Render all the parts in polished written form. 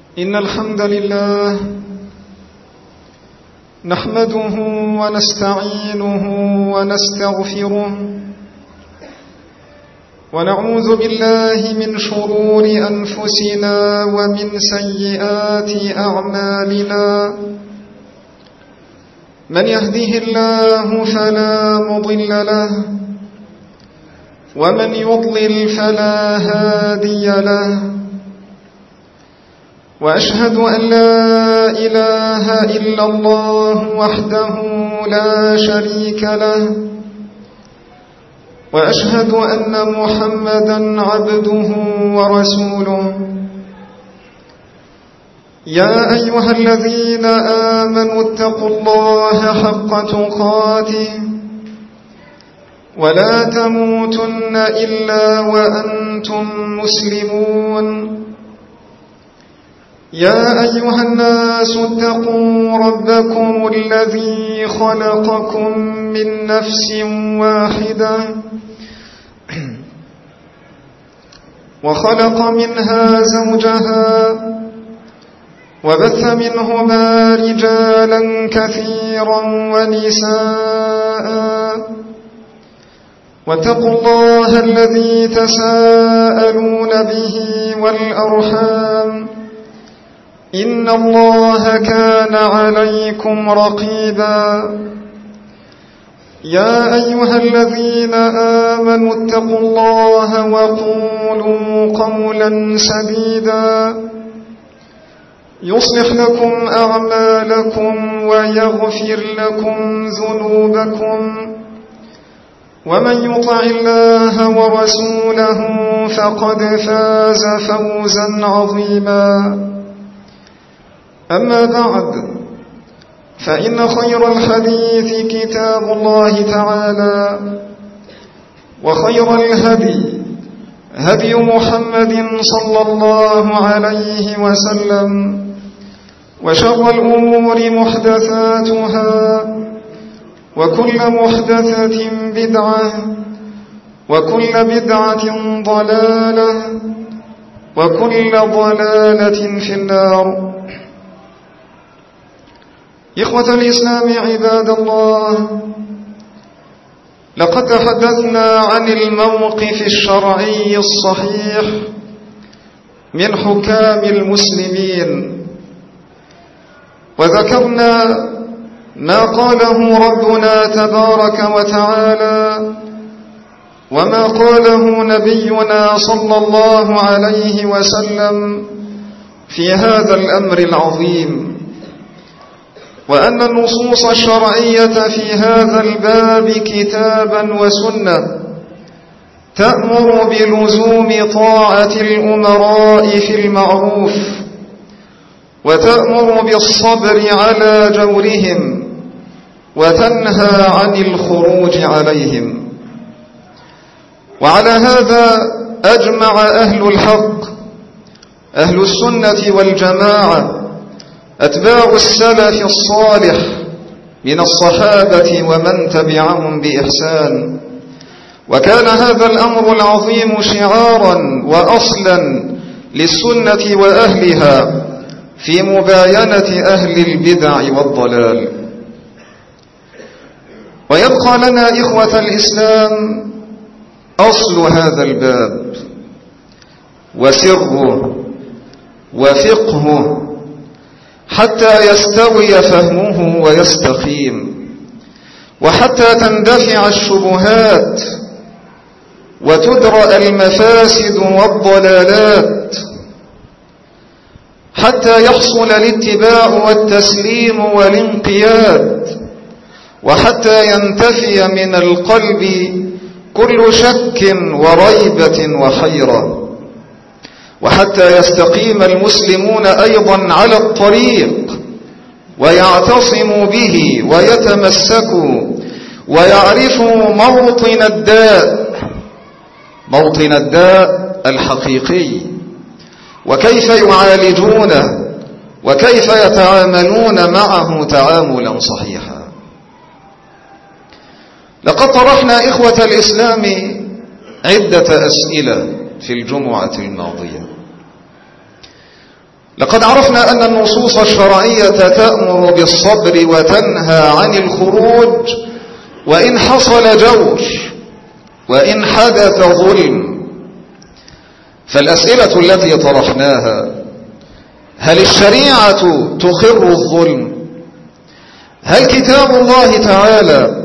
إن الحمد لله نحمده ونستعينه ونستغفره ونعوذ بالله من شرور أنفسنا ومن سيئات أعمالنا من يهده الله فلا مضل له ومن يضلل فلا هادي له وأشهد أن لا إله إلا الله وحده لا شريك له وأشهد أن محمدًا عبده ورسوله يا أيها الذين آمنوا اتقوا الله حق تقاته ولا تموتن إلا وأنتم مسلمون يا أيها الناس اتقوا ربكم الذي خلقكم من نفس واحدة وخلق منها زوجها وبث منهما رجالا كثيرا ونساء واتقوا الله الذي تساءلون به والأرحام إن الله كان عليكم رقيبا يا أيها الذين آمنوا اتقوا الله وقولوا قولا سديدا يصلح لكم أعمالكم ويغفر لكم ذنوبكم ومن يطع الله ورسوله فقد فاز فوزا عظيما أما بعد فإن خير الحديث كتاب الله تعالى وخير الهدي هدي محمد صلى الله عليه وسلم وشر الأمور محدثاتها وكل محدثة بدعة وكل بدعة ضلالة وكل ضلالة في النار. إخوة الإسلام عباد الله، لقد تحدثنا عن الموقف الشرعي الصحيح من حكام المسلمين، وذكرنا ما قاله ربنا تبارك وتعالى وما قاله نبينا صلى الله عليه وسلم في هذا الأمر العظيم، وأن النصوص الشرعية في هذا الباب كتابا وسنة تأمر بلزوم طاعة الأمراء في المعروف وتأمر بالصبر على جورهم وتنهى عن الخروج عليهم. وعلى هذا أجمع أهل الحق أهل السنة والجماعة أتباع السلف الصالح من الصحابة ومن تبعهم بإحسان، وكان هذا الأمر العظيم شعارا وأصلا للسنة وأهلها في مباينة أهل البدع والضلال. ويبقى لنا إخوة الإسلام أصل هذا الباب وسره وفقهه حتى يستوي فهمه ويستقيم، وحتى تندفع الشبهات وتدرأ المفاسد والضلالات، حتى يحصل الاتباع والتسليم والانقياد، وحتى ينتفي من القلب كل شك وريبة وحيرة، وحتى يستقيم المسلمون أيضا على الطريق ويعتصموا به ويتمسكوا ويعرفوا موطن الداء الحقيقي، وكيف يعالجونه وكيف يتعاملون معه تعاملا صحيحا. لقد طرحنا إخوة الإسلام عدة أسئلة في الجمعة الماضية. لقد عرفنا أن النصوص الشرعية تأمر بالصبر وتنهى عن الخروج وإن حصل جور وإن حدث ظلم. فالأسئلة التي طرحناها: هل الشريعة تقر الظلم؟ هل كتاب الله تعالى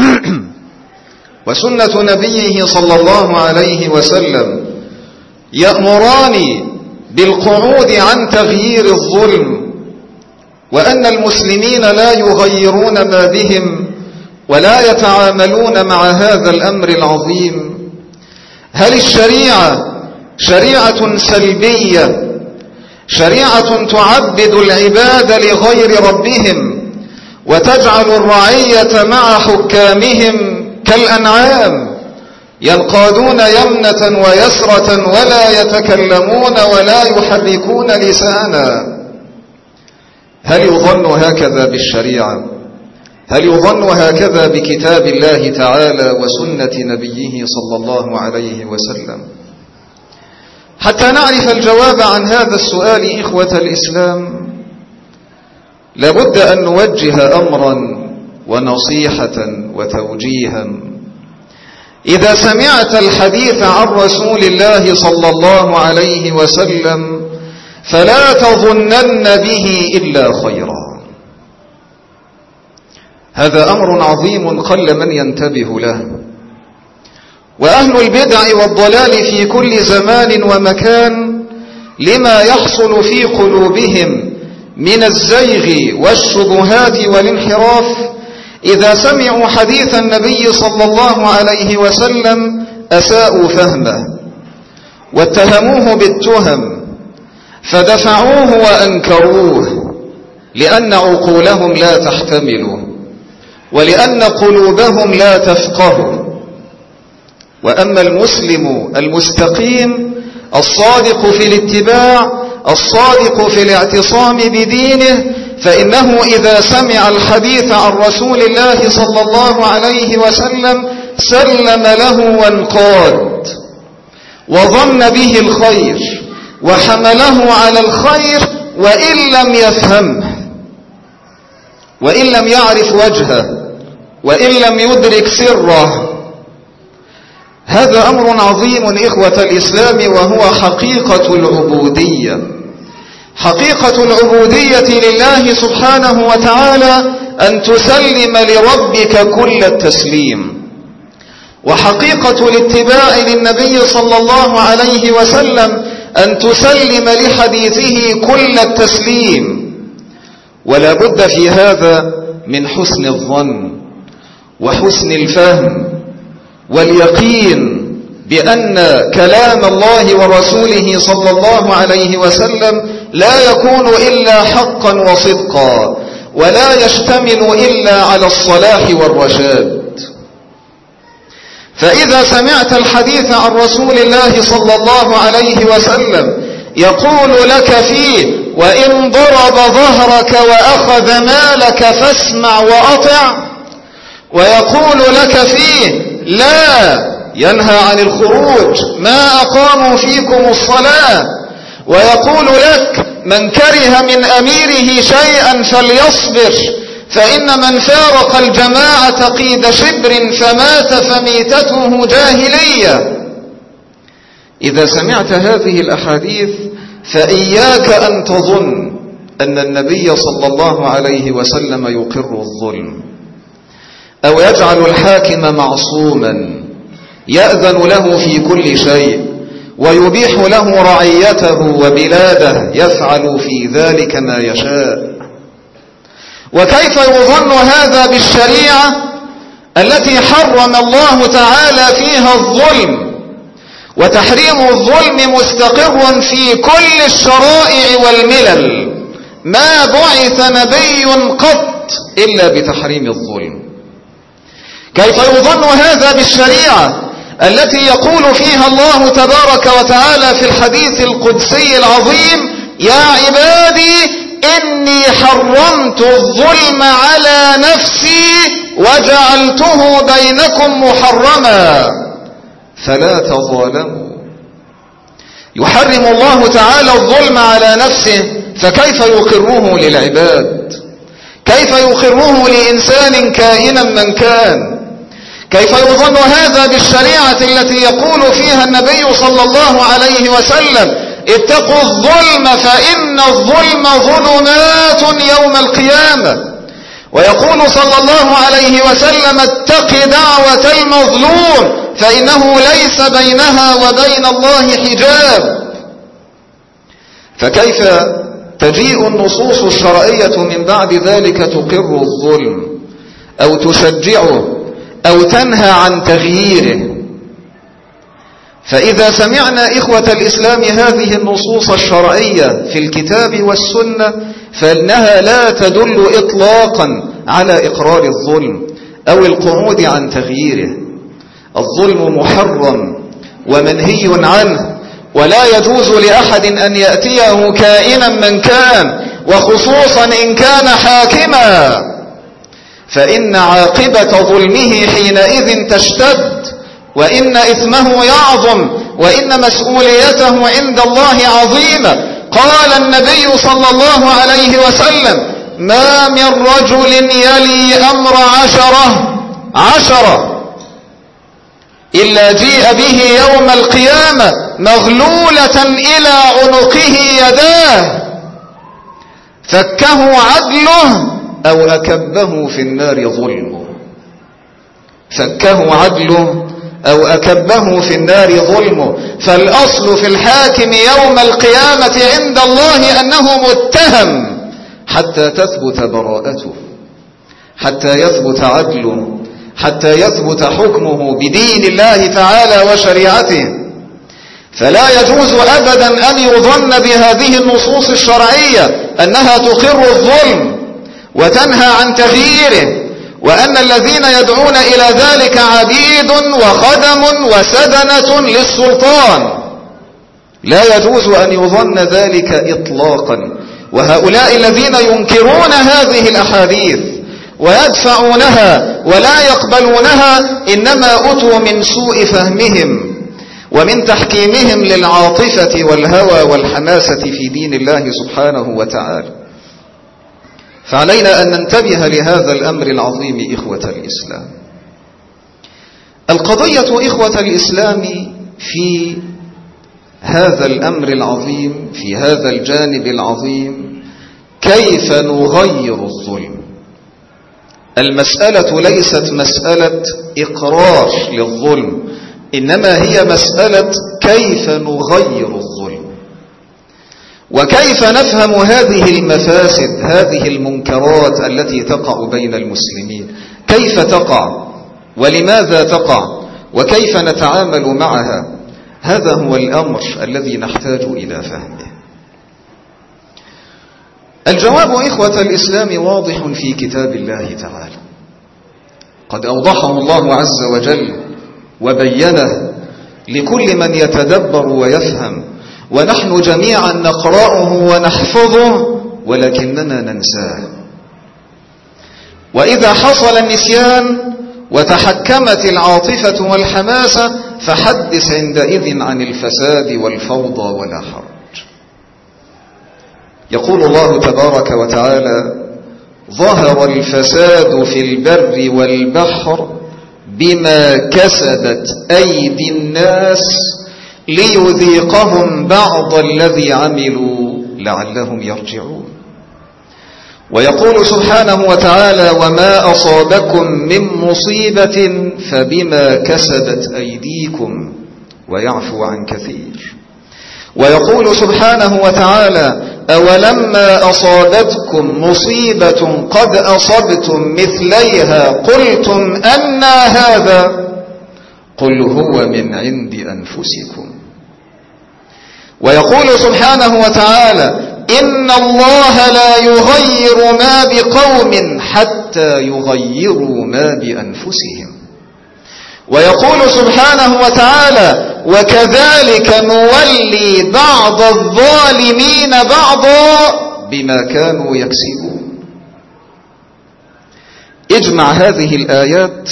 وسنة نبيه صلى الله عليه وسلم يأمران بالقعود عن تغيير الظلم، وأن المسلمين لا يغيرون ما بهم ولا يتعاملون مع هذا الأمر العظيم؟ هل الشريعة شريعة سلبية، شريعة تعبد العباد لغير ربهم وتجعل الرعية مع حكامهم كالأنعام ينقادون يمنة ويسرة ولا يتكلمون ولا يحركون لسانا؟ هل يظن هكذا بالشريعة؟ هل يظن هكذا بكتاب الله تعالى وسنة نبيه صلى الله عليه وسلم؟ حتى نعرف الجواب عن هذا السؤال إخوة الإسلام لابد أن نوجه أمرا ونصيحة وتوجيها. إذا سمعت الحديث عن رسول الله صلى الله عليه وسلم فلا تظنن به إلا خيرا. هذا أمر عظيم قل من ينتبه له، وأهل البدع والضلال في كل زمان ومكان لما يحصل في قلوبهم من الزيغ والشبهات والانحراف إذا سمعوا حديث النبي صلى الله عليه وسلم أساءوا فهمه واتهموه بالتهم فدفعوه وأنكروه، لأن عقولهم لا تحتمله ولأن قلوبهم لا تفقه. وأما المسلم المستقيم الصادق في الاتباع الصادق في الاعتصام بدينه فإنه إذا سمع الحديث عن رسول الله صلى الله عليه وسلم سلم له وانقاد وظن به الخير وحمله على الخير، وإن لم يفهمه وإن لم يعرف وجهه وإن لم يدرك سره. هذا أمر عظيم إخوة الإسلام، وهو حقيقة العبودية. حقيقة العبودية لله سبحانه وتعالى أن تسلم لربك كل التسليم، وحقيقة الاتباع للنبي صلى الله عليه وسلم أن تسلم لحديثه كل التسليم. ولا بد في هذا من حسن الظن وحسن الفهم واليقين بأن كلام الله ورسوله صلى الله عليه وسلم لا يكون إلا حقا وصدقا، ولا يشتمل إلا على الصلاح والرشاد. فإذا سمعت الحديث عن رسول الله صلى الله عليه وسلم يقول لك فيه: وإن ضرب ظهرك وأخذ مالك فاسمع وأطع، ويقول لك فيه: لا ينهى عن الخروج ما أقاموا فيكم الصلاة، ويقول لك: من كره من أميره شيئا فليصبر، فإن من فارق الجماعة قيد شبر فمات فميتته جاهلية. إذا سمعت هذه الأحاديث فإياك أن تظن أن النبي صلى الله عليه وسلم يقر الظلم أو يجعل الحاكم معصوما يأذن له في كل شيء ويبيح له رعيته وبلاده يفعل في ذلك ما يشاء. وكيف يظن هذا بالشريعة التي حرم الله تعالى فيها الظلم؟ وتحريم الظلم مستقر في كل الشرائع والملل، ما بعث نبي قط إلا بتحريم الظلم. كيف يظن هذا بالشريعة التي يقول فيها الله تبارك وتعالى في الحديث القدسي العظيم: يا عبادي إني حرمت الظلم على نفسي وجعلته بينكم محرما فلا تظالموا. يحرم الله تعالى الظلم على نفسه، فكيف يقره للعباد؟ كيف يقره لإنسان كائنا من كان؟ كيف يظن هذا بالشريعة التي يقول فيها النبي صلى الله عليه وسلم: اتقوا الظلم فإن الظلم ظلمات يوم القيامة. ويقول صلى الله عليه وسلم: اتق دعوة المظلوم فإنه ليس بينها وبين الله حجاب. فكيف تجيء النصوص الشرعية من بعد ذلك تقر الظلم أو تشجعه أو تنهى عن تغييره؟ فإذا سمعنا إخوة الإسلام هذه النصوص الشرعية في الكتاب والسنة فإنها لا تدل إطلاقا على إقرار الظلم أو القعود عن تغييره. الظلم محرم ومنهي عنه، ولا يجوز لأحد أن يأتيه كائنا من كان، وخصوصا إن كان حاكما، فإن عاقبة ظلمه حينئذ تشتد، وإن إثمه يعظم، وإن مسؤوليته عند الله عظيمة. قال النبي صلى الله عليه وسلم: ما من رجل يلي أمر عشرة إلا جيء به يوم القيامة مغلولة إلى عنقه يداه، فكه عدله أو أكبه في النار ظلمه. فكه عدله أو أكبه في النار ظلمه. فالأصل في الحاكم يوم القيامة عند الله أنه متهم حتى تثبت براءته، حتى يثبت عدله، حتى يثبت حكمه بدين الله تعالى وشريعته. فلا يجوز أبدا أن يظن بهذه النصوص الشرعية أنها تقر الظلم وتنهى عن تغييره، وأن الذين يدعون إلى ذلك عبيد وخدم وسدنة للسلطان. لا يجوز أن يظن ذلك إطلاقا. وهؤلاء الذين ينكرون هذه الأحاديث ويدفعونها ولا يقبلونها إنما أتوا من سوء فهمهم ومن تحكيمهم للعاطفة والهوى والحماسة في دين الله سبحانه وتعالى. فعلينا أن ننتبه لهذا الأمر العظيم إخوة الإسلام. القضية إخوة الإسلام في هذا الأمر العظيم، في هذا الجانب العظيم، كيف نغير الظلم. المسألة ليست مسألة إقرار للظلم، إنما هي مسألة كيف نغير الظلم، وكيف نفهم هذه المفاسد، هذه المنكرات التي تقع بين المسلمين، كيف تقع ولماذا تقع وكيف نتعامل معها. هذا هو الأمر الذي نحتاج إلى فهمه. الجواب إخوة الإسلام واضح في كتاب الله تعالى، قد أوضحه الله عز وجل وبينه لكل من يتدبر ويفهم، ونحن جميعا نقرأه ونحفظه ولكننا ننساه. وإذا حصل النسيان وتحكمت العاطفة والحماسة فحدث عندئذ عن الفساد والفوضى ولا حرج. يقول الله تبارك وتعالى: ظهر الفساد في البر والبحر بما كسبت أيدي الناس ليذيقهم بعض الذي عملوا لعلهم يرجعون. ويقول سبحانه وتعالى: وما أصابكم من مصيبة فبما كسبت أيديكم ويعفو عن كثير. ويقول سبحانه وتعالى: أولما أصابتكم مصيبة قد أصبتم مثليها قلتم أنى هذا قل هو من عند أنفسكم. ويقول سبحانه وتعالى: إن الله لا يغير ما بقوم حتى يغيروا ما بأنفسهم. ويقول سبحانه وتعالى: وكذلك نولي بعض الظالمين بعضا بما كانوا يكسبون. اجمع هذه الآيات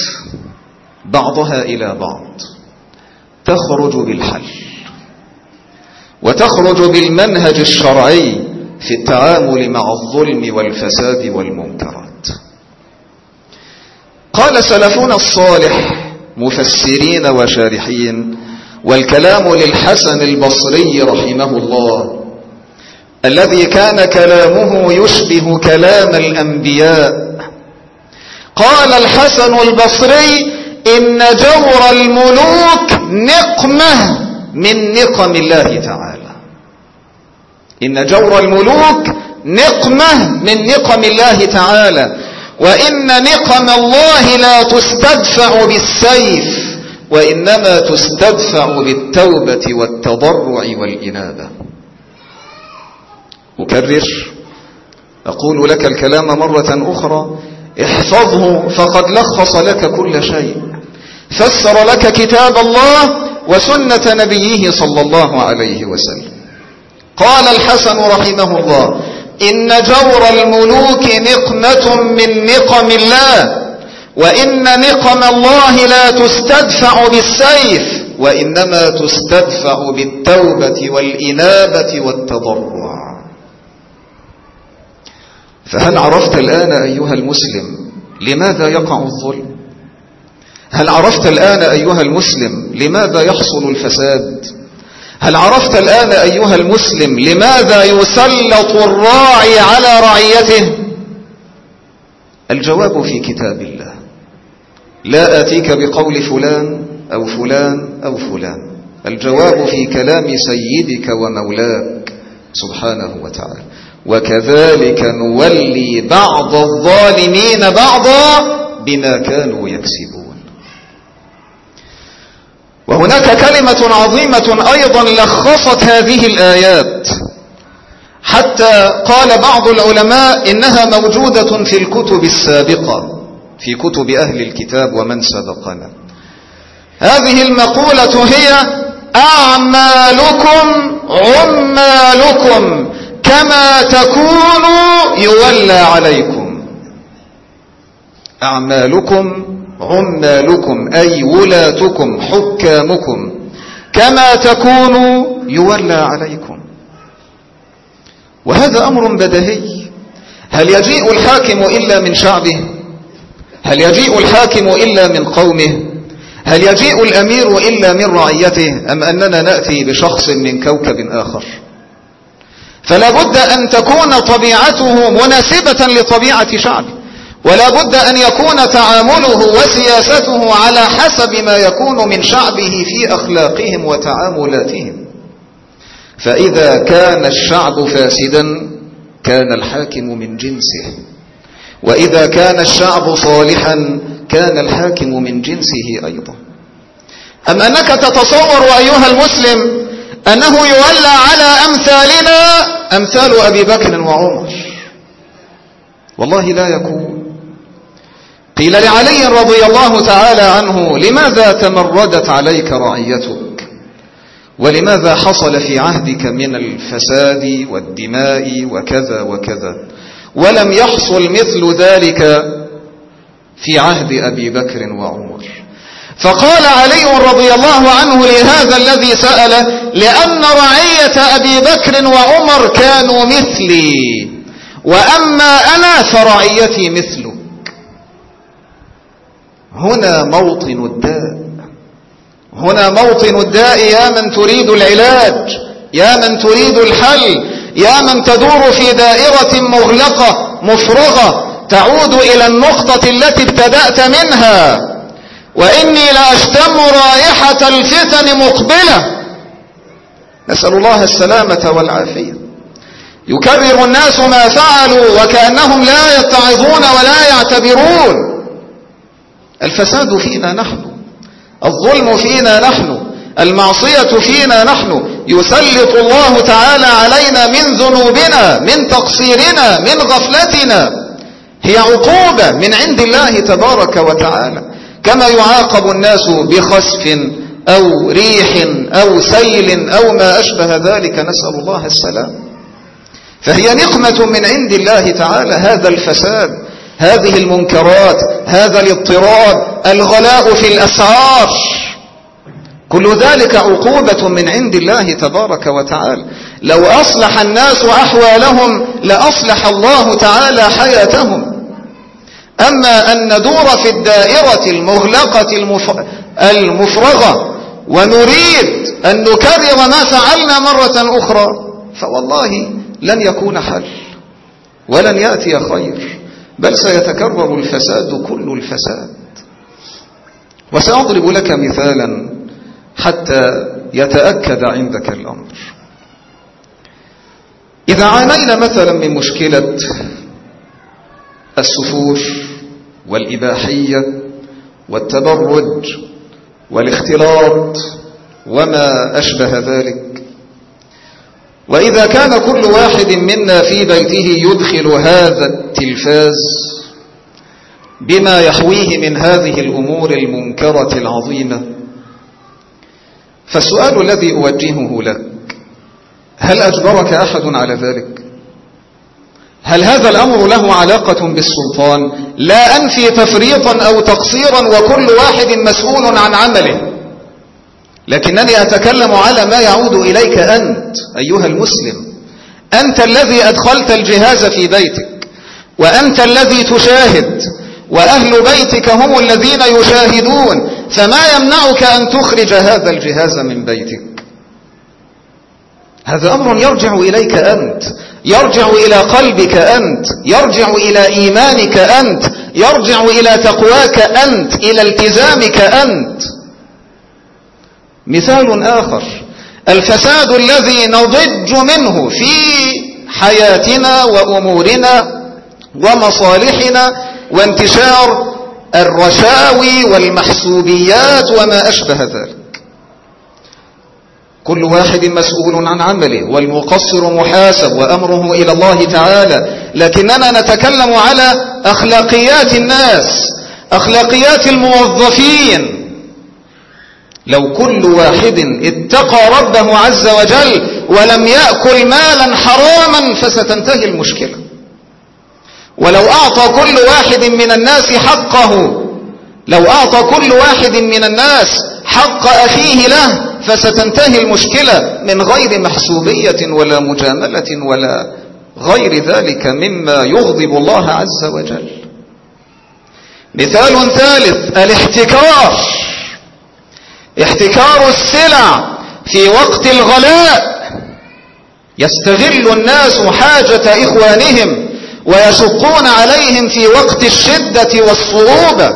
بعضها إلى بعض تخرج بالحل. وتخرج بالمنهج الشرعي في التعامل مع الظلم والفساد والمنكرات. قال سلفنا الصالح مفسرين وشارحين، والكلام للحسن البصري رحمه الله الذي كان كلامه يشبه كلام الأنبياء. قال الحسن البصري: إن جور الملوك نقمة من نقم الله تعالى. إن جور الملوك نقمة من نقم الله تعالى، وإن نقم الله لا تستدفع بالسيف، وإنما تستدفع بالتوبة والتضرع والإنابة. أكرر، أقول لك الكلام مرة أخرى، احفظه فقد لخص لك كل شيء، فسر لك كتاب الله وسنة نبيه صلى الله عليه وسلم. قال الحسن رحمه الله: إن جور الملوك نقمة من نقم الله، وإن نقم الله لا تستدفع بالسيف، وإنما تستدفع بالتوبة والإنابة والتضرع. فهل عرفت الآن أيها المسلم لماذا يقع الظلم؟ هل عرفت الآن أيها المسلم لماذا يحصل الفساد؟ هل عرفت الآن أيها المسلم لماذا يسلط الراعي على رعيته؟ الجواب في كتاب الله. لا آتيك بقول فلان أو فلان أو فلان، الجواب في كلام سيدك ومولاك سبحانه وتعالى. وكذلك نولي بعض الظالمين بعضا بما كانوا يكسبون. وهناك كلمة عظيمة أيضا لخصت هذه الآيات، حتى قال بعض العلماء إنها موجودة في الكتب السابقة، في كتب أهل الكتاب ومن سبقنا. هذه المقولة هي: أعمالكم عمالكم، كما تكونوا يولى عليكم. أعمالكم عمالكم أي ولاتكم حكامكم، كما تكونوا يولى عليكم. وهذا أمر بديهي. هل يجيء الحاكم إلا من شعبه؟ هل يجيء الحاكم إلا من قومه؟ هل يجيء الأمير إلا من رعيته؟ أم أننا نأتي بشخص من كوكب آخر؟ فلا بد أن تكون طبيعته مناسبة لطبيعة شعبه، ولا بد أن يكون تعامله وسياسته على حسب ما يكون من شعبه في أخلاقهم وتعاملاتهم. فإذا كان الشعب فاسدا كان الحاكم من جنسه، وإذا كان الشعب صالحا كان الحاكم من جنسه أيضا. أم أنك تتصور أيها المسلم أنه يولى على أمثالنا أمثال أبي بكر وعمر؟ والله لا يكون. قيل لعلي رضي الله تعالى عنه: لماذا تمردت عليك رعيتك؟ ولماذا حصل في عهدك من الفساد والدماء وكذا وكذا، ولم يحصل مثل ذلك في عهد أبي بكر وعمر؟ فقال علي رضي الله عنه لهذا الذي سأله: لأن رعية أبي بكر وعمر كانوا مثلي، وأما أنا فرعيتي مثلك. هنا موطن الداء، هنا موطن الداء. يا من تريد العلاج، يا من تريد الحل، يا من تدور في دائرة مغلقة مفرغة تعود إلى النقطة التي ابتدأت منها. وإني لأشتم رائحة الفتن مقبلة، نسأل الله السلامة والعافية. يكرر الناس ما فعلوا وكأنهم لا يتعظون ولا يعتبرون. الفساد فينا نحن، الظلم فينا نحن، المعصية فينا نحن. يسلط الله تعالى علينا من ذنوبنا، من تقصيرنا، من غفلتنا. هي عقوبة من عند الله تبارك وتعالى، كما يعاقب الناس بخسف أو ريح أو سيل أو ما أشبه ذلك، نسأل الله السلام. فهي نقمة من عند الله تعالى. هذا الفساد، هذه المنكرات، هذا الاضطراب، الغلاء في الأسعار، كل ذلك عقوبة من عند الله تبارك وتعالى. لو أصلح الناس أحوالهم لأصلح الله تعالى حياتهم. أما أن ندور في الدائرة المغلقة المفرغة ونريد أن نكرر ما فعلنا مرة أخرى، فوالله لن يكون حل ولن يأتي خير، بل سيتكرر الفساد كل الفساد. وسأضرب لك مثالا حتى يتأكد عندك الأمر. إذا عانينا مثلا من مشكلة السفور والإباحية والتبرج والاختلاط وما أشبه ذلك، وإذا كان كل واحد منا في بيته يدخل هذا التلفاز بما يحويه من هذه الأمور المنكرة العظيمة، فالسؤال الذي أوجهه لك: هل أجبرك أحد على ذلك؟ هل هذا الأمر له علاقة بالسلطان؟ لا أنفي تفريطا أو تقصيرا، وكل واحد مسؤول عن عمله، لكنني أتكلم على ما يعود إليك أنت أيها المسلم. أنت الذي أدخلت الجهاز في بيتك، وأنت الذي تشاهد، وأهل بيتك هم الذين يشاهدون، فما يمنعك أن تخرج هذا الجهاز من بيتك؟ هذا أمر يرجع إليك أنت، يرجع إلى قلبك أنت، يرجع إلى إيمانك أنت، يرجع إلى تقواك أنت، إلى التزامك أنت. مثال آخر: الفساد الذي نضج منه في حياتنا وأمورنا ومصالحنا، وانتشار الرشاوي والمحسوبيات وما أشبه ذلك. كل واحد مسؤول عن عمله، والمقصر محاسب وأمره إلى الله تعالى، لكننا نتكلم على أخلاقيات الناس، أخلاقيات الموظفين. لو كل واحد اتقى ربه عز وجل ولم يأكل مالا حراما فستنتهي المشكلة. ولو أعطى كل واحد من الناس حقه، لو أعطى كل واحد من الناس حق أخيه له فستنتهي المشكلة من غير محسوبية ولا مجاملة ولا غير ذلك مما يغضب الله عز وجل. مثال ثالث: الاحتكار، احتكار السلع في وقت الغلاء. يستغل الناس حاجة إخوانهم ويشقون عليهم في وقت الشدة والصعوبة.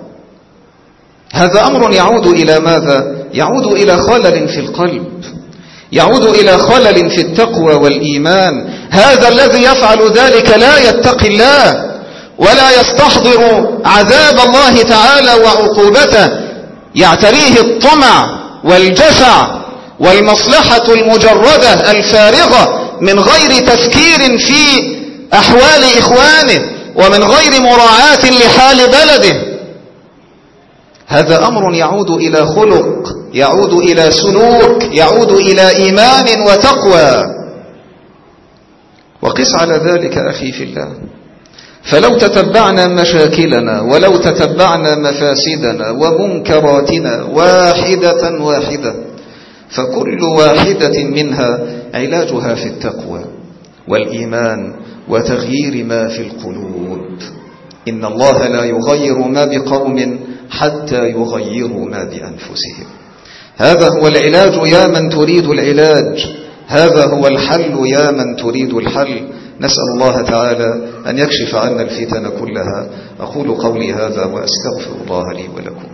هذا أمر يعود إلى ماذا؟ يعود إلى خلل في القلب، يعود إلى خلل في التقوى والإيمان. هذا الذي يفعل ذلك لا يتقي الله ولا يستحضر عذاب الله تعالى وعقوبته، يعتريه الطمع والجشع والمصلحة المجردة الفارغة من غير تفكير في أحوال إخوانه ومن غير مراعاة لحال بلده. هذا أمر يعود إلى خلق، يعود إلى سلوك، يعود إلى إيمان وتقوى. وقس على ذلك أخي في الله، فلو تتبعنا مشاكلنا ولو تتبعنا مفاسدنا ومنكراتنا واحدة واحدة، فكل واحدة منها علاجها في التقوى والإيمان وتغيير ما في القلوب. إن الله لا يغير ما بقوم حتى يغيروا ما بأنفسهم. هذا هو العلاج يا من تريد العلاج، هذا هو الحل يا من تريد الحل. نسأل الله تعالى أن يكشف عنا الفتن كلها. أقول قولي هذا وأستغفر الله لي ولكم.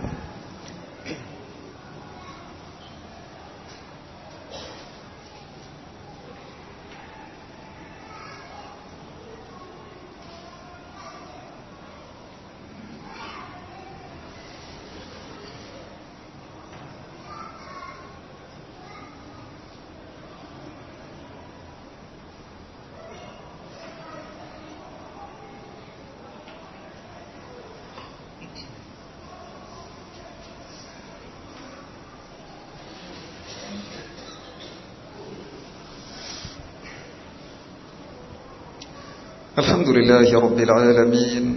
الحمد لله رب العالمين،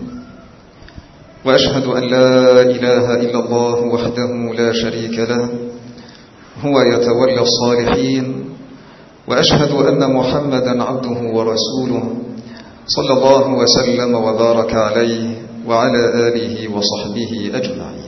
وأشهد أن لا إله إلا الله وحده لا شريك له، هو يتولى الصالحين، وأشهد أن محمدا عبده ورسوله صلى الله وسلم وبارك عليه وعلى آله وصحبه أجمعين.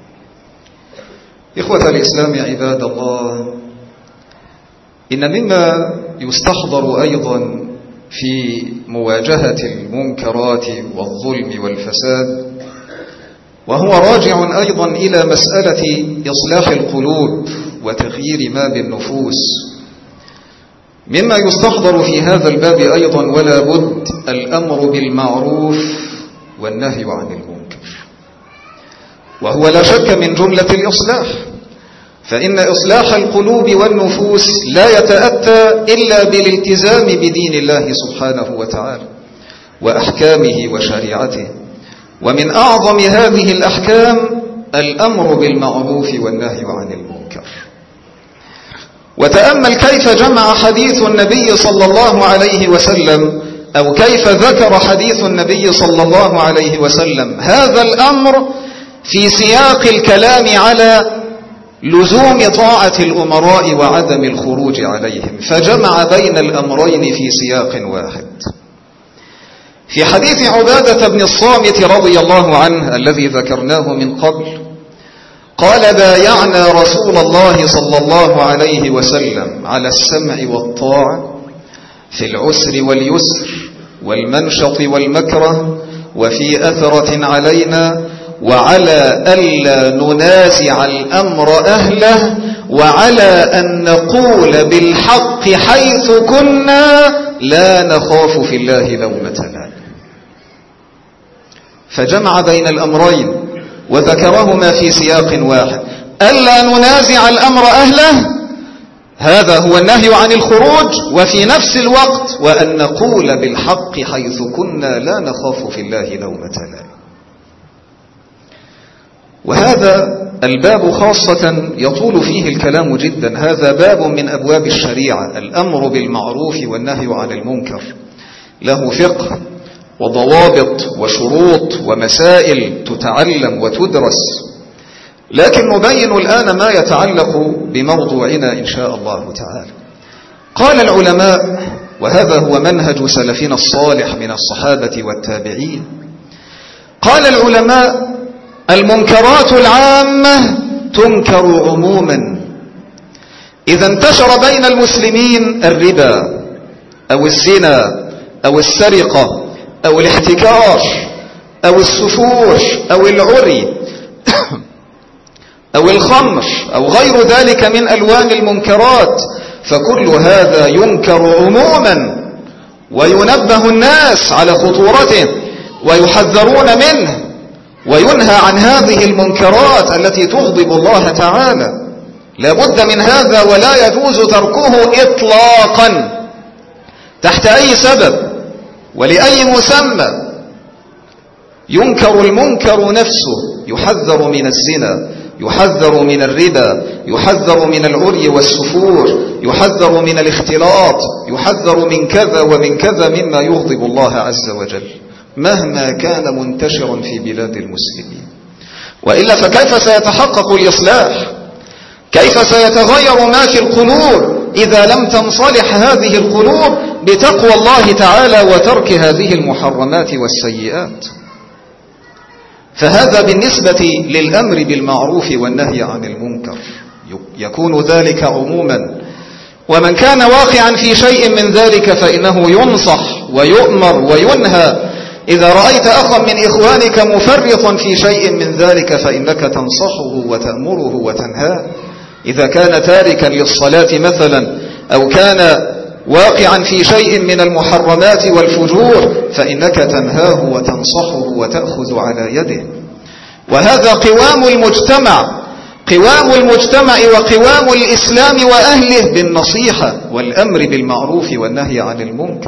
إخوة الإسلام عباد الله، إن مما يستحضر أيضا في مواجهة المنكرات والظلم والفساد، وهو راجع أيضا إلى مسألة إصلاح القلوب وتغيير ما بالنفوس، مما يستحضر في هذا الباب أيضا ولا بد الأمر بالمعروف والنهي عن المنكر، وهو لا شك من جملة الإصلاح، فإن إصلاح القلوب والنفوس لا يتأتى إلا بالالتزام بدين الله سبحانه وتعالى وأحكامه وشريعته، ومن أعظم هذه الأحكام الأمر بالمعروف والنهي عن المنكر. وتأمل كيف جمع حديث النبي صلى الله عليه وسلم، أو كيف ذكر حديث النبي صلى الله عليه وسلم هذا الأمر في سياق الكلام على لزوم طاعة الأمراء وعدم الخروج عليهم، فجمع بين الأمرين في سياق واحد. في حديث عبادة بن الصامت رضي الله عنه الذي ذكرناه من قبل، قال: بايعنا رسول الله صلى الله عليه وسلم على السمع والطاعة في العسر واليسر والمنشط والمكره وفي أثرة علينا، وعلى ألا ننازع الأمر أهله، وعلى أن نقول بالحق حيث كنا لا نخاف في الله لومة لائم. فجمع بين الأمرين وذكرهما في سياق واحد: ألا ننازع الأمر أهله، هذا هو النهي عن الخروج، وفي نفس الوقت وأن نقول بالحق حيث كنا لا نخاف في الله لومة لائم. وهذا الباب خاصة يطول فيه الكلام جدا، هذا باب من أبواب الشريعة، الأمر بالمعروف والنهي عن المنكر، له فقه وضوابط وشروط ومسائل تتعلم وتدرس، لكن نبين الآن ما يتعلق بموضوعنا إن شاء الله تعالى. قال العلماء، وهذا هو منهج سلفنا الصالح من الصحابة والتابعين، قال العلماء: المنكرات العامة تنكر عموما. إذا انتشر بين المسلمين الربا أو الزنا أو السرقة أو الاحتكار أو السفور أو العري أو الخمر أو غير ذلك من ألوان المنكرات، فكل هذا ينكر عموما، وينبه الناس على خطورته ويحذرون منه، وينهى عن هذه المنكرات التي تغضب الله تعالى. لا بد من هذا، ولا يجوز تركه إطلاقا تحت أي سبب ولأي مسمى. ينكر المنكر نفسه، يحذر من الزنا، يحذر من الربا، يحذر من العري والسفور، يحذر من الاختلاط، يحذر من كذا ومن كذا مما يغضب الله عز وجل مهما كان منتشرا في بلاد المسلمين. وإلا فكيف سيتحقق الإصلاح؟ كيف سيتغير ما في القلوب إذا لم تنصلح هذه القلوب بتقوى الله تعالى وترك هذه المحرمات والسيئات؟ فهذا بالنسبة للأمر بالمعروف والنهي عن المنكر، يكون ذلك عموما، ومن كان واقعا في شيء من ذلك فإنه ينصح ويؤمر وينهى. إذا رأيت أخا من إخوانك مفرطا في شيء من ذلك فإنك تنصحه وتأمره وتنهاه. إذا كان تاركا للصلاة مثلا، أو كان واقعا في شيء من المحرمات والفجور، فإنك تنهاه وتنصحه وتأخذ على يده. وهذا قوام المجتمع، قوام المجتمع وقوام الإسلام وأهله بالنصيحة والأمر بالمعروف والنهي عن المنكر.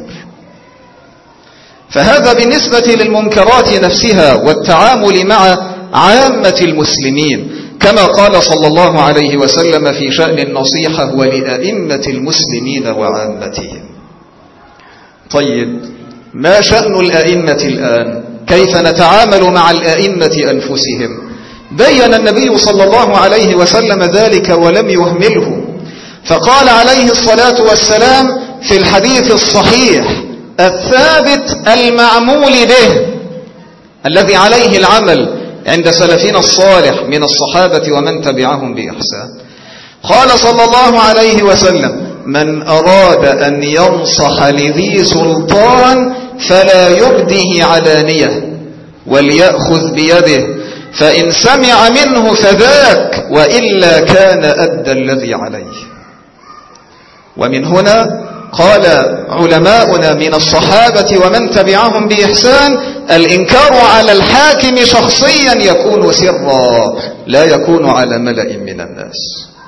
فهذا بالنسبة للمنكرات نفسها والتعامل مع عامة المسلمين، كما قال صلى الله عليه وسلم في شأن النصيحة ولأئمة المسلمين وعامتهم. طيب، ما شأن الأئمة الآن؟ كيف نتعامل مع الأئمة أنفسهم؟ بين النبي صلى الله عليه وسلم ذلك ولم يهمله، فقال عليه الصلاة والسلام في الحديث الصحيح الثابت المعمول به الذي عليه العمل عند سلفنا الصالح من الصحابة ومن تبعهم بإحسان، قال صلى الله عليه وسلم: من أراد أن ينصح لذي سلطان فلا يبده علانية وليأخذ بيده، فإن سمع منه فذاك وإلا كان أدى الذي عليه. ومن هنا قال علماؤنا من الصحابة ومن تبعهم بإحسان: الإنكار على الحاكم شخصيا يكون سرا لا يكون على ملأ من الناس.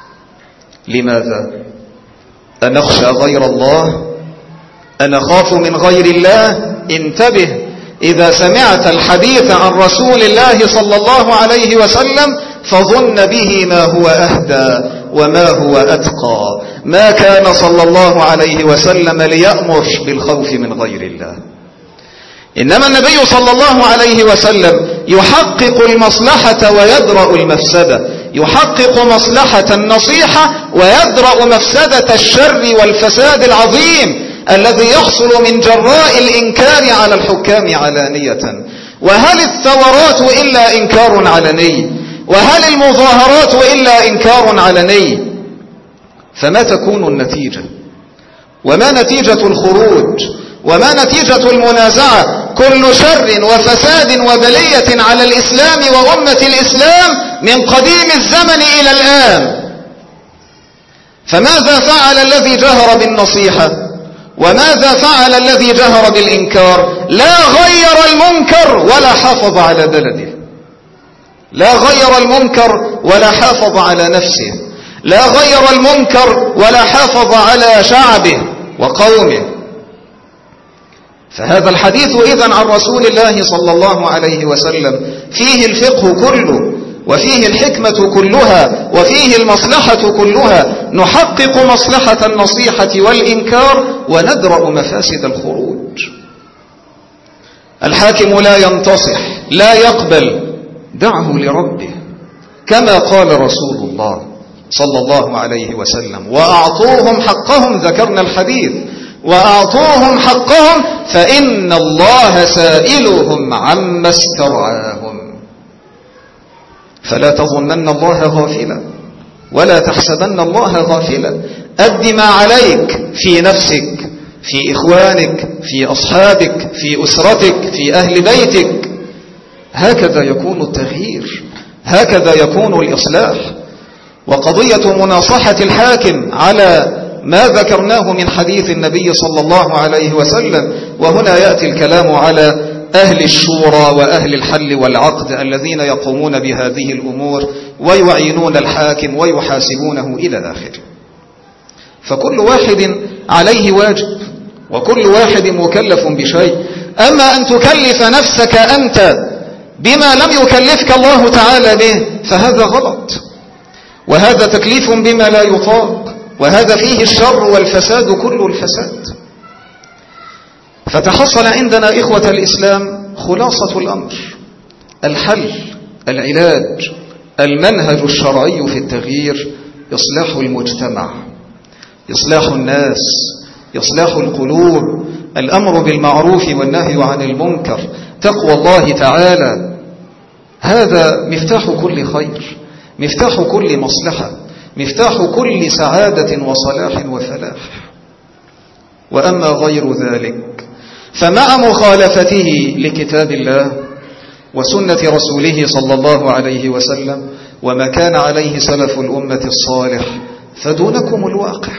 لماذا؟ أنخشى غير الله؟ أنخاف من غير الله؟ انتبه، إذا سمعت الحديث عن رسول الله صلى الله عليه وسلم فظن به ما هو أهدى وما هو أتقى. ما كان صلى الله عليه وسلم ليأمر بالخوف من غير الله، إنما النبي صلى الله عليه وسلم يحقق المصلحة ويدرأ المفسدة، يحقق مصلحة النصيحة ويدرأ مفسدة الشر والفساد العظيم الذي يحصل من جراء الإنكار على الحكام علانية. وهل الثورات إلا إنكار علني؟ وهل المظاهرات إلا إنكار علني؟ فما تكون النتيجة؟ وما نتيجة الخروج؟ وما نتيجة المنازعة؟ كل شر وفساد وبلية على الإسلام وأمة الإسلام من قديم الزمن إلى الآن. فماذا فعل الذي جهر بالنصيحة؟ وماذا فعل الذي جهر بالإنكار؟ لا غير المنكر ولا حافظ على بلده، لا غير المنكر ولا حافظ على نفسه، لا غير المنكر ولا حافظ على شعبه وقومه. فهذا الحديث إذن عن رسول الله صلى الله عليه وسلم فيه الفقه كله، وفيه الحكمة كلها، وفيه المصلحة كلها. نحقق مصلحة النصيحة والإنكار وندرأ مفاسد الخروج. الحاكم لا ينتصح، لا يقبل، دعه لربه، كما قال رسول الله صلى الله عليه وسلم: وأعطوهم حقهم. ذكرنا الحديث: وأعطوهم حقهم فإن الله سائلهم عما استرعاهم. فلا تظنن الله غافلا ولا تحسبن الله غافلا. أد ما عليك في نفسك، في إخوانك، في أصحابك، في أسرتك، في أهل بيتك. هكذا يكون التغيير، هكذا يكون الإصلاح. وقضية مناصحة الحاكم على ما ذكرناه من حديث النبي صلى الله عليه وسلم، وهنا يأتي الكلام على أهل الشورى وأهل الحل والعقد الذين يقومون بهذه الأمور ويعينون الحاكم ويحاسبونه إلى آخره. فكل واحد عليه واجب، وكل واحد مكلف بشيء. أما أن تكلف نفسك أنت بما لم يكلفك الله تعالى به فهذا غلط، وهذا تكليف بما لا يطاق، وهذا فيه الشر والفساد كل الفساد. فتحصل عندنا إخوة الإسلام خلاصة الأمر، الحل، العلاج، المنهج الشرعي في التغيير: إصلاح المجتمع، إصلاح الناس، إصلاح القلوب، الأمر بالمعروف والنهي عن المنكر، تقوى الله تعالى. هذا مفتاح كل خير، مفتاح كل مصلحة، مفتاح كل سعادة وصلاح وفلاح. وأما غير ذلك فمع مخالفته لكتاب الله وسنة رسوله صلى الله عليه وسلم وما كان عليه سلف الأمة الصالح فدونكم الواقع.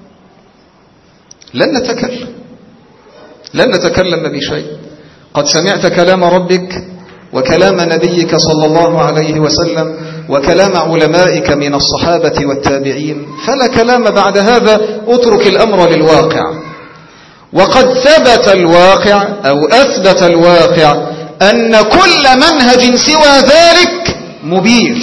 لن نتكلم بشيء. قد سمعت كلام ربك وكلام نبيك صلى الله عليه وسلم وكلام علمائك من الصحابة والتابعين، فلا كلام بعد هذا. اترك الأمر للواقع. وقد ثبت الواقع أو أثبت الواقع أن كل منهج سوى ذلك مبير،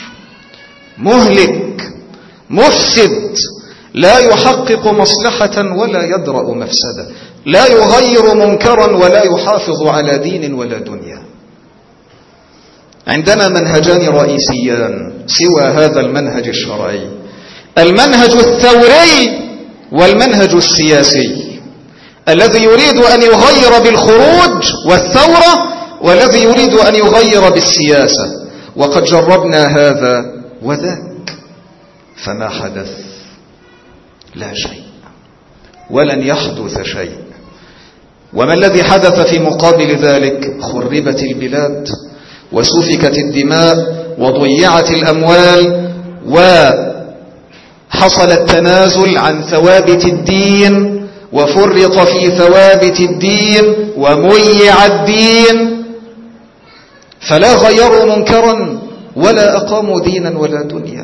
مهلك، مفسد، لا يحقق مصلحة ولا يدرأ مفسدة، لا يغير منكرا ولا يحافظ على دين ولا دنيا. عندنا منهجان رئيسيان سوى هذا المنهج الشرعي: المنهج الثوري والمنهج السياسي، الذي يريد أن يغير بالخروج والثورة، والذي يريد أن يغير بالسياسة. وقد جربنا هذا وذاك فما حدث؟ لا شيء، ولن يحدث شيء. وما الذي حدث في مقابل ذلك؟ خربت البلاد وسفكت الدماء وضيعت الأموال وحصل التنازل عن ثوابت الدين وفرط في ثوابت الدين وميع الدين، فلا غيروا منكرا ولا أقاموا دينا ولا دنيا.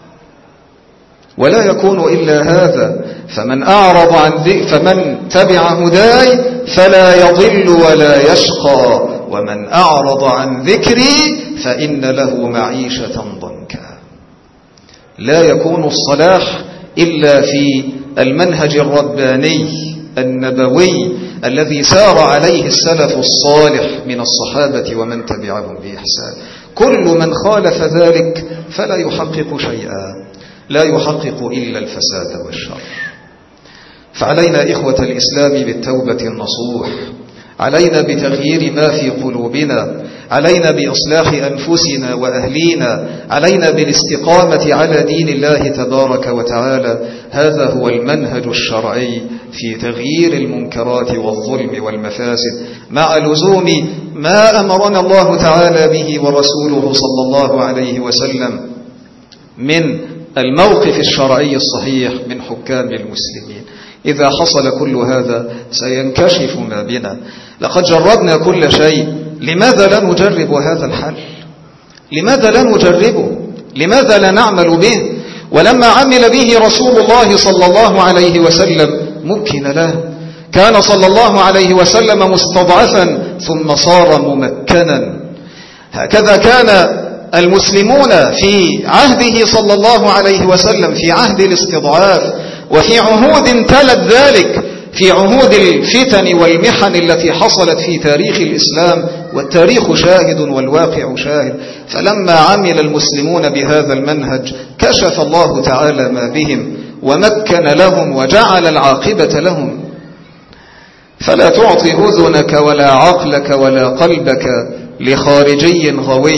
ولا يكون إلا هذا. فمن أعرض عن فمن تبع هداي فلا يضل ولا يشقى، ومن أعرض عن ذكري فإن له معيشة ضنكا. لا يكون الصلاح إلا في المنهج الرباني النبوي الذي سار عليه السلف الصالح من الصحابة ومن تبعهم بإحسان. كل من خالف ذلك فلا يحقق شيئا، لا يحقق إلا الفساد والشر. فعلينا إخوة الإسلام بالتوبة النصوح، علينا بتغيير ما في قلوبنا، علينا بإصلاح أنفسنا وأهلينا، علينا بالاستقامة على دين الله تبارك وتعالى. هذا هو المنهج الشرعي في تغيير المنكرات والظلم والمفاسد، مع لزوم ما أمرنا الله تعالى به ورسوله صلى الله عليه وسلم من الموقف الشرعي الصحيح من حكام المسلمين. إذا حصل كل هذا سينكشف ما بنا. لقد جربنا كل شيء، لماذا لا نجرب هذا الحل؟ لماذا لا نجربه؟ لماذا لا نعمل به؟ ولما عمل به رسول الله صلى الله عليه وسلم ممكن له. كان صلى الله عليه وسلم مستضعفا ثم صار ممكنا. هكذا كان المسلمون في عهده صلى الله عليه وسلم في عهد الاستضعاف، وفي عهود تلت ذلك، في عهود الفتن والمحن التي حصلت في تاريخ الإسلام، والتاريخ شاهد والواقع شاهد. فلما عمل المسلمون بهذا المنهج كشف الله تعالى ما بهم ومكن لهم وجعل العاقبة لهم. فلا تعطي أذنك ولا عقلك ولا قلبك لخارجي غوي،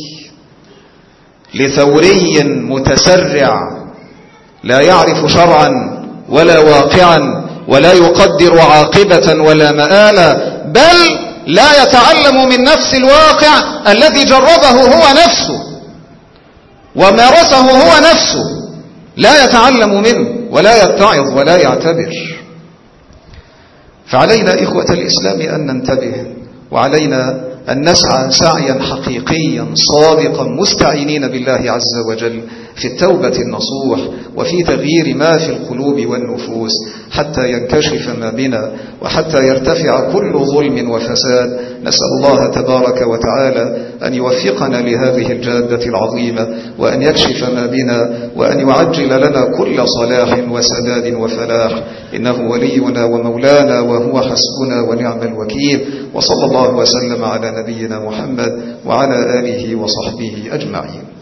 لثوري متسرع لا يعرف شرعا ولا واقعا ولا يقدر عاقبة ولا مآلا، بل لا يتعلم من نفس الواقع الذي جربه هو نفسه ومارسه هو نفسه، لا يتعلم منه ولا يتعظ ولا يعتبر. فعلينا إخوة الإسلام أن ننتبه، وعلينا أن نسعى سعيا حقيقيا صادقا مستعينين بالله عز وجل في التوبة النصوح وفي تغيير ما في القلوب والنفوس، حتى ينكشف ما بنا وحتى يرتفع كل ظلم وفساد. نسأل الله تبارك وتعالى أن يوفقنا لهذه الجادة العظيمة، وأن يكشف ما بنا، وأن يعجل لنا كل صلاح وسداد وفلاح، إنه ولينا ومولانا وهو حسبنا ونعم الوكيل. وصلى الله وسلم على نبينا محمد وعلى آله وصحبه أجمعين.